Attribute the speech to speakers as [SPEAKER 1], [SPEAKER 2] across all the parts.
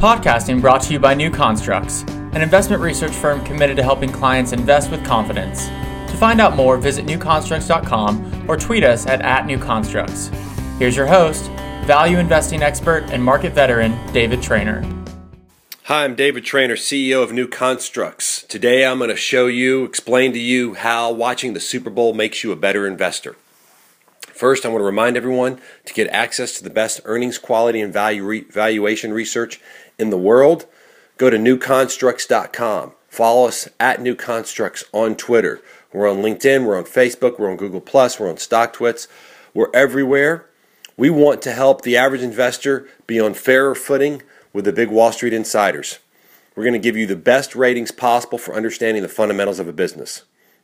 [SPEAKER 1] Podcasting brought to you by New Constructs, an investment research firm committed to helping clients invest with confidence. To find out more, visit newconstructs.com or tweet us at @newconstructs. Here's your host, value investing expert and market veteran, David Trainer.
[SPEAKER 2] Hi, I'm David Trainer, CEO of New Constructs. Today I'm going to explain to you how watching the Super Bowl makes you a better investor. First, I want to remind everyone to get access to the best earnings quality and valuation research in the world. Go to newconstructs.com. Follow us at New Constructs on Twitter. We're on LinkedIn, we're on Facebook, we're on Google+, we're on StockTwits. We're everywhere. We want to help the average investor be on fairer footing with the big Wall Street insiders. We're going to give you the best ratings possible for understanding the fundamentals of a business.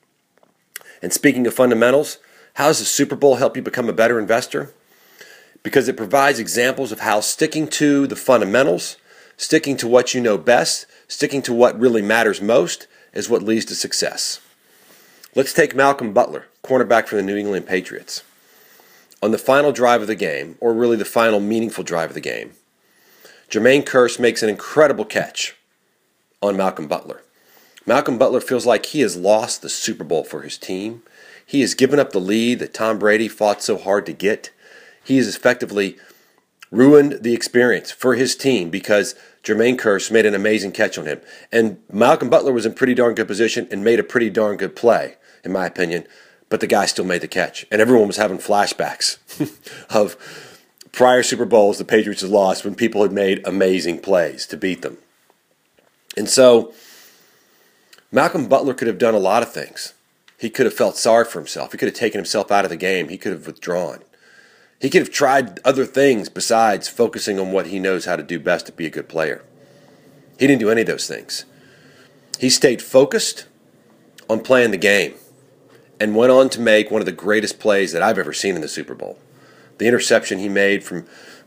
[SPEAKER 2] And speaking of fundamentals, how does the Super Bowl help you become a better investor? Because it provides examples of how sticking to the fundamentals, sticking to what you know best, sticking to what really matters most is what leads to success. Let's take Malcolm Butler, cornerback for the New England Patriots. On the final drive of the game, or really the final meaningful drive of the game, Jermaine Kearse makes an incredible catch on Malcolm Butler. Malcolm Butler feels like he has lost the Super Bowl for his team. He has given up the lead that Tom Brady fought so hard to get. He has effectively ruined the experience for his team because Jermaine Kearse made an amazing catch on him. And Malcolm Butler was in pretty darn good position and made a pretty darn good play, in my opinion. But the guy still made the catch. And everyone was having flashbacks of prior Super Bowls the Patriots had lost when people had made amazing plays to beat them. And so Malcolm Butler could have done a lot of things. He could have felt sorry for himself. He could have taken himself out of the game. He could have withdrawn. He could have tried other things besides focusing on what he knows how to do best to be a good player. He didn't do any of those things. He stayed focused on playing the game and went on to make one of the greatest plays that I've ever seen in the Super Bowl. The interception he made from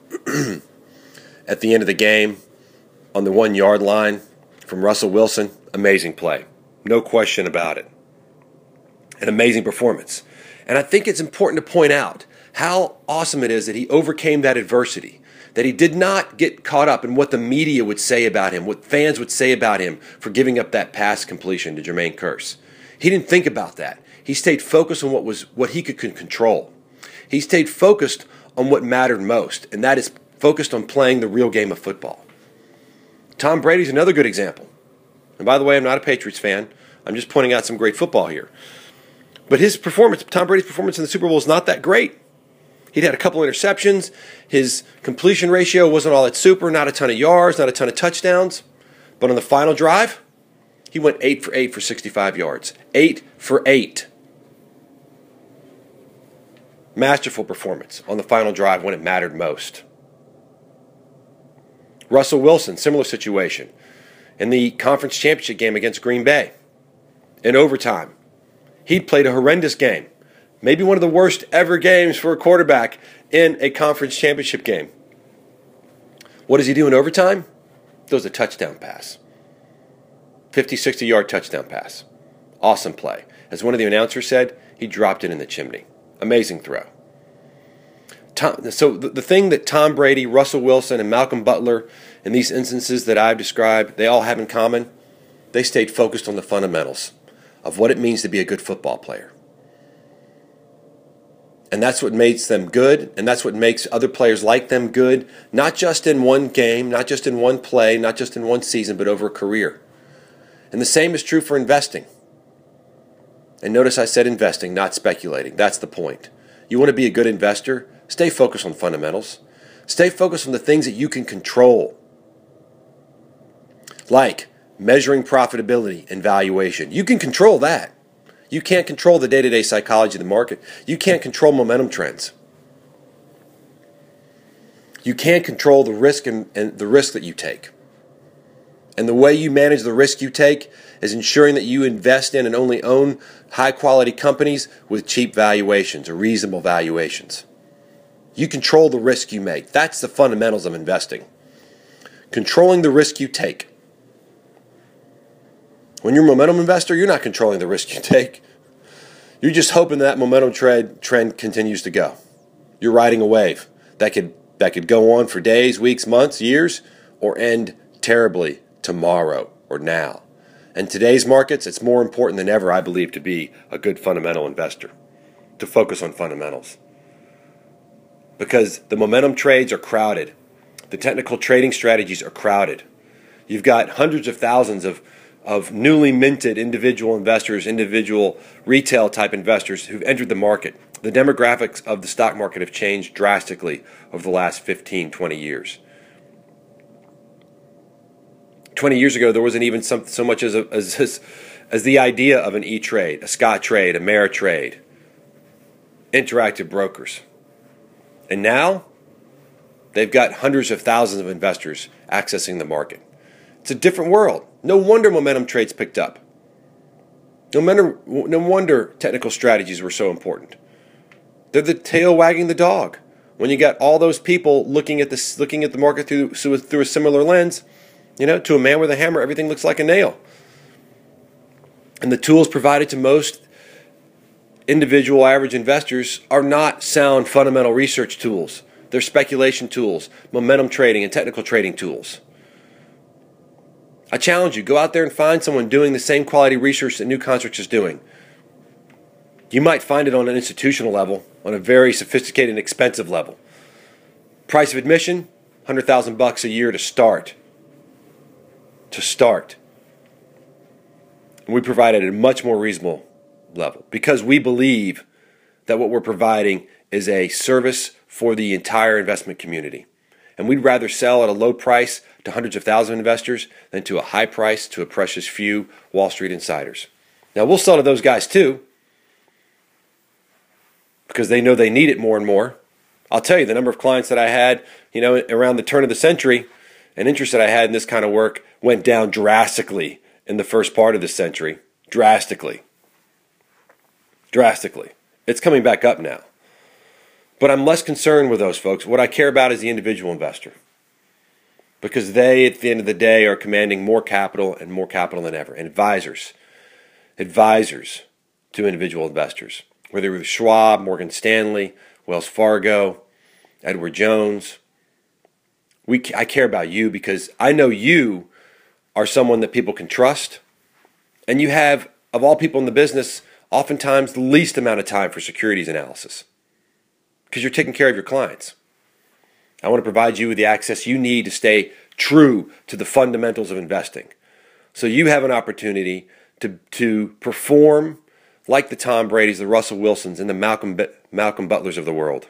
[SPEAKER 2] at the end of the game on the 1 yard line from Russell Wilson, amazing play. No question about it. An amazing performance. And I think it's important to point out how awesome it is that he overcame that adversity, that he did not get caught up in what the media would say about him, what fans would say about him for giving up that pass completion to Jermaine Kearse. He didn't think about that. He stayed focused on what he could control. He stayed focused on what mattered most, and that is focused on playing the real game of football. Tom Brady's another good example. And by the way, I'm not a Patriots fan. I'm just pointing out some great football here. But his performance, Tom Brady's performance in the Super Bowl is not that great. He'd had a couple interceptions. His completion ratio wasn't all that super, not a ton of yards, not a ton of touchdowns. But on the final drive, he went 8 for 8 for 65 yards. 8 for 8. Masterful performance on the final drive when it mattered most. Russell Wilson, similar situation. In the conference championship game against Green Bay, in overtime, he'd played a horrendous game. Maybe one of the worst ever games for a quarterback in a conference championship game. What does he do in overtime? Throws a touchdown pass. 50, 60-yard touchdown pass. Awesome play. As one of the announcers said, he dropped it in the chimney. Amazing throw. So the thing that Tom Brady, Russell Wilson, and Malcolm Butler, in these instances that I've described, they all have in common, they stayed focused on the fundamentals of what it means to be a good football player. And that's what makes them good, and that's what makes other players like them good, not just in one game, not just in one play, not just in one season, but over a career. And the same is true for investing. And notice I said investing, not speculating. That's the point. You want to be a good investor? Stay focused on fundamentals. Stay focused on the things that you can control, like measuring profitability and valuation. You can control that. You can't control the day-to-day psychology of the market. You can't control momentum trends. You can't control the risk and the risk that you take. And the way you manage the risk you take is ensuring that you invest in and only own high-quality companies with cheap valuations or reasonable valuations. You control the risk you make. That's the fundamentals of investing. Controlling the risk you take. When you're a momentum investor, you're not controlling the risk you take. You're just hoping that momentum trend continues to go. You're riding a wave that could go on for days, weeks, months, years, or end terribly tomorrow or now. In today's markets, it's more important than ever, I believe, to be a good fundamental investor, to focus on fundamentals. Because the momentum trades are crowded. The technical trading strategies are crowded. You've got hundreds of thousands of newly minted individual investors, individual retail type investors who've entered the market. The demographics of the stock market have changed drastically over the last 15, 20 years. 20 years ago, there wasn't even so much as the idea of an E-Trade, a Scottrade, a Ameritrade, Interactive Brokers. And now, they've got hundreds of thousands of investors accessing the market. It's a different world. No wonder momentum trades picked up. No wonder technical strategies were so important. They're the tail wagging the dog. When you got all those people looking at the market through a similar lens, to a man with a hammer, everything looks like a nail. And the tools provided to most individual average investors are not sound fundamental research tools. They're speculation tools, momentum trading, and technical trading tools. I challenge you, go out there and find someone doing the same quality research that New Constructs is doing. You might find it on an institutional level, on a very sophisticated and expensive level. Price of admission, $100,000 a year to start. And we provide it at a much more reasonable level because we believe that what we're providing is a service for the entire investment community. And we'd rather sell at a low price to hundreds of thousands of investors than to a high price to a precious few Wall Street insiders. Now, we'll sell to those guys too because they know they need it more and more. I'll tell you, the number of clients that I had, around the turn of the century and interest that I had in this kind of work went down drastically in the first part of this century. Drastically. It's coming back up now. But I'm less concerned with those folks. What I care about is the individual investor. Because they, at the end of the day, are commanding more capital than ever. And advisors to individual investors. Whether it was Schwab, Morgan Stanley, Wells Fargo, Edward Jones. I care about you because I know you are someone that people can trust. And you have, of all people in the business, oftentimes the least amount of time for securities analysis. Because you're taking care of your clients. I want to provide you with the access you need to stay true to the fundamentals of investing. So you have an opportunity to perform like the Tom Bradys, the Russell Wilsons, and the Malcolm Butlers of the world.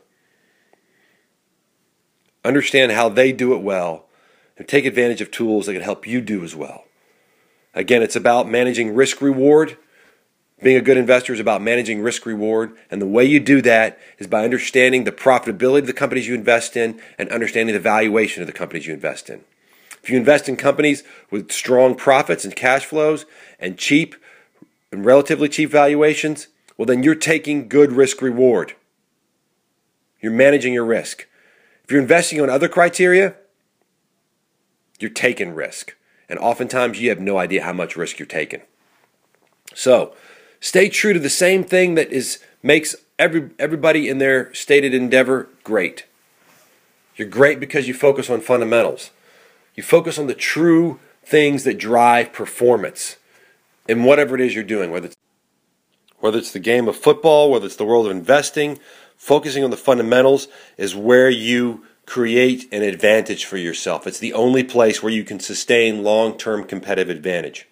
[SPEAKER 2] Understand how they do it well and take advantage of tools that can help you do as well. Again, it's about managing risk-reward. Being a good investor is about managing risk-reward, and the way you do that is by understanding the profitability of the companies you invest in and understanding the valuation of the companies you invest in. If you invest in companies with strong profits and cash flows and cheap and relatively cheap valuations, well then you're taking good risk-reward. You're managing your risk. If you're investing on other criteria, you're taking risk. And oftentimes you have no idea how much risk you're taking. So, stay true to the same thing that makes everybody in their stated endeavor great. You're great because you focus on fundamentals. You focus on the true things that drive performance in whatever it is you're doing, whether it's the game of football, whether it's the world of investing. Focusing on the fundamentals is where you create an advantage for yourself. It's the only place where you can sustain long-term competitive advantage.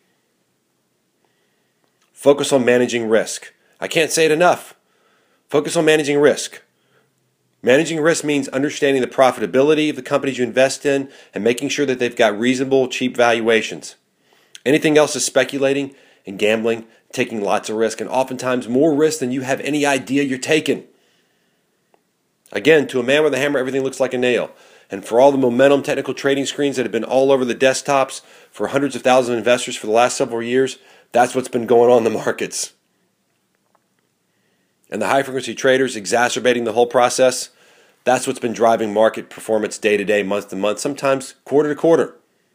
[SPEAKER 2] Focus on managing risk. I can't say it enough. Focus on managing risk. Managing risk means understanding the profitability of the companies you invest in and making sure that they've got reasonable, cheap valuations. Anything else is speculating and gambling, taking lots of risk, and oftentimes more risk than you have any idea you're taking. Again, to a man with a hammer, everything looks like a nail. And for all the momentum technical trading screens that have been all over the desktops for hundreds of thousands of investors for the last several years, that's what's been going on in the markets. And the high-frequency traders exacerbating the whole process, that's what's been driving market performance day to day, month to month, sometimes quarter to quarter.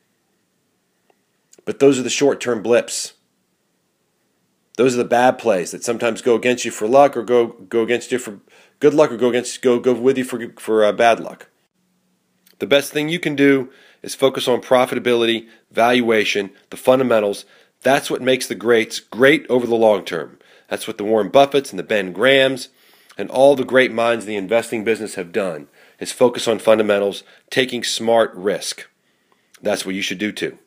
[SPEAKER 2] But those are the short-term blips. Those are the bad plays that sometimes go against you for luck or go against you for good luck or go with you for bad luck. The best thing you can do is focus on profitability, valuation, the fundamentals. That's what makes the greats great over the long term. That's what the Warren Buffetts and the Ben Grahams and all the great minds in the investing business have done, is focus on fundamentals, taking smart risk. That's what you should do too.